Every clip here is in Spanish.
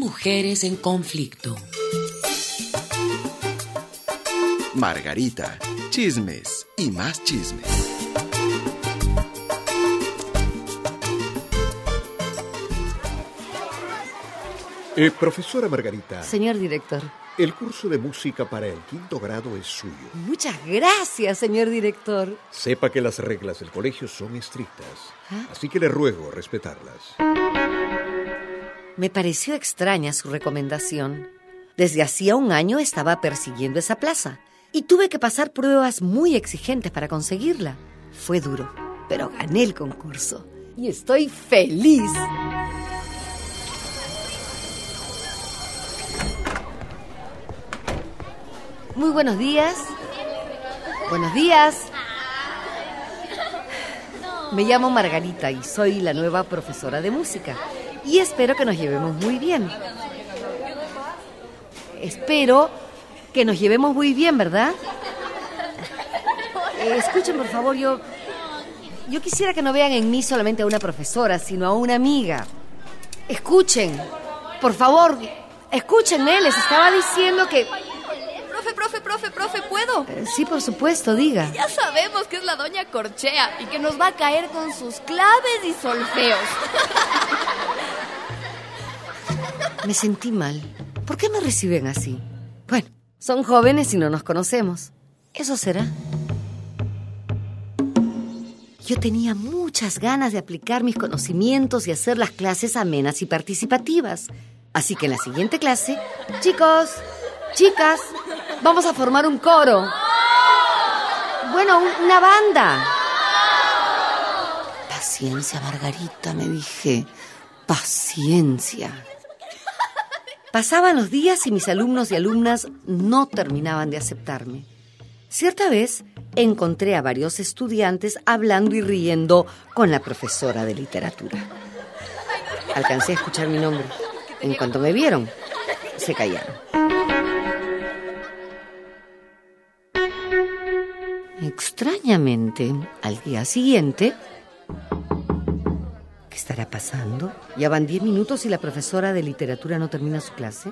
Mujeres en conflicto. Margarita, chismes y más chismes. Profesora Margarita. Señor director. El curso de música para el 5º grado es suyo. Muchas gracias, señor director. Sepa que las reglas del colegio son estrictas, así que le ruego respetarlas. Me pareció extraña su recomendación. Desde hacía un año estaba persiguiendo esa plaza y tuve que pasar pruebas muy exigentes para conseguirla. Fue duro, pero gané el concurso y estoy feliz. Muy buenos días. Buenos días. Me llamo Margarita y soy la nueva profesora de música. Y espero que nos llevemos muy bien. Espero que nos llevemos muy bien, ¿verdad? Escuchen, por favor, yo quisiera que no vean en mí solamente a una profesora, sino a una amiga. Escuchen, por favor, escúchenme, les estaba diciendo que... Profe, ¿puedo? Sí, por supuesto, diga. Ya sabemos que es la doña Corchea y que nos va a caer con sus claves y solfeos. Me sentí mal. ¿Por qué me reciben así? Bueno, son jóvenes y no nos conocemos. Eso será. Yo tenía muchas ganas de aplicar mis conocimientos y hacer las clases amenas y participativas. Así que en la siguiente clase, chicos, chicas, vamos a formar un coro. Bueno, una banda. Paciencia, Margarita, me dije. Paciencia. Pasaban los días y mis alumnos y alumnas no terminaban de aceptarme. Cierta vez encontré a varios estudiantes hablando y riendo con la profesora de literatura. Alcancé a escuchar mi nombre. En cuanto me vieron, se callaron. Extrañamente, al día siguiente... ¿Qué estará pasando? Ya van 10 minutos y la profesora de literatura no termina su clase.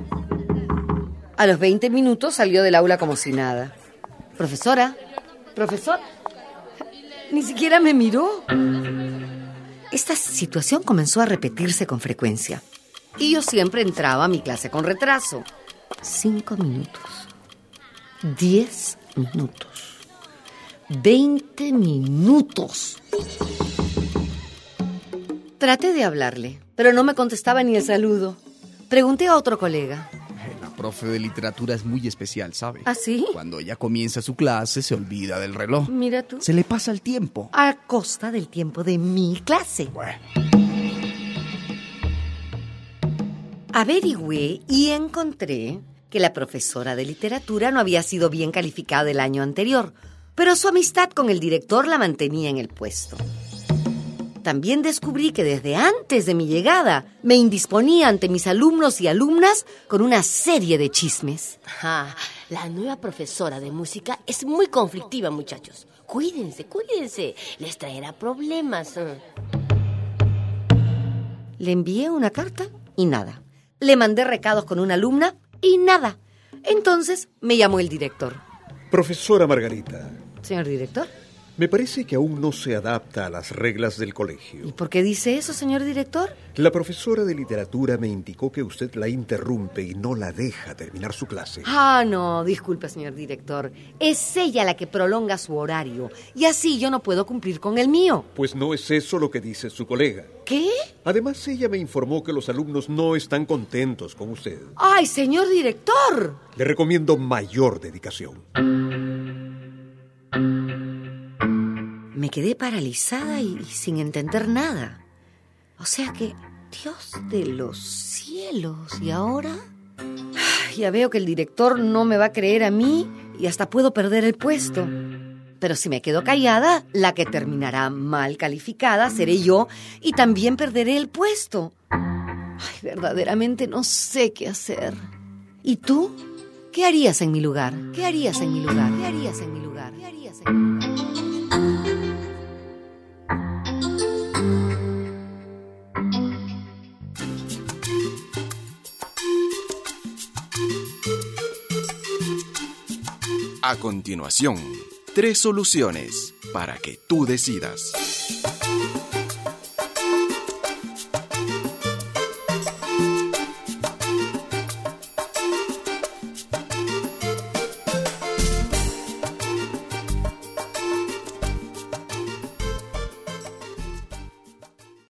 A los 20 minutos salió del aula como si nada. Profesor, ni siquiera me miró. Esta situación comenzó a repetirse con frecuencia. Y yo siempre entraba a mi clase con retraso. 5 minutos. 10 minutos. 20 minutos. Traté de hablarle, pero no me contestaba ni el saludo. Pregunté a otro colega. La profe de literatura es muy especial, ¿sabe? ¿Ah, sí? Cuando ella comienza su clase, se olvida del reloj. Mira tú. Se le pasa el tiempo. A costa del tiempo de mi clase. Bueno. Averigüé y encontré que la profesora de literatura no había sido bien calificada el año anterior, pero su amistad con el director la mantenía en el puesto. También descubrí que desde antes de mi llegada me indisponía ante mis alumnos y alumnas con una serie de chismes. La nueva profesora de música es muy conflictiva, muchachos. Cuídense. Les traerá problemas. Le envié una carta y nada. Le mandé recados con una alumna y nada. Entonces me llamó el director. Profesora Margarita. Señor director. Me parece que aún no se adapta a las reglas del colegio. ¿Y por qué dice eso, señor director? La profesora de literatura me indicó que usted la interrumpe y no la deja terminar su clase. No, disculpe, señor director. Es ella la que prolonga su horario y así yo no puedo cumplir con el mío. Pues no es eso lo que dice su colega. ¿Qué? Además, ella me informó que los alumnos no están contentos con usted. ¡Ay, señor director! Le recomiendo mayor dedicación. Me quedé paralizada y sin entender nada. O sea que, Dios de los cielos, ¿y ahora? Ya veo que el director no me va a creer a mí y hasta puedo perder el puesto. Pero si me quedo callada, la que terminará mal calificada seré yo y también perderé el puesto. Ay, verdaderamente no sé qué hacer. ¿Y tú? ¿Qué harías en mi lugar? ¿Qué harías en mi lugar? ¿Qué harías en mi lugar? ¿Qué harías en mi lugar? A continuación, 3 soluciones para que tú decidas.